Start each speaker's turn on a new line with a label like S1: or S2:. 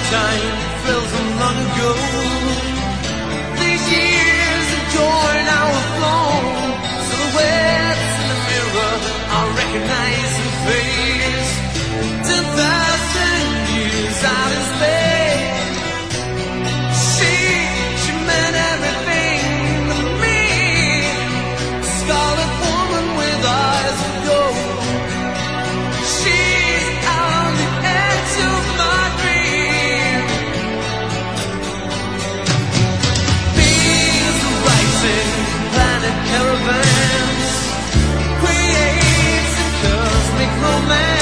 S1: time felt so long ago. These years of joy now have flown. Silhouettes in the mirror, I recognize her face. 10,000 years out in space. She meant everything to me. Scarlet woman with eyes of gold. She's on the edge of my dream. Bees are rising, planet caravans, creates a cosmic romance.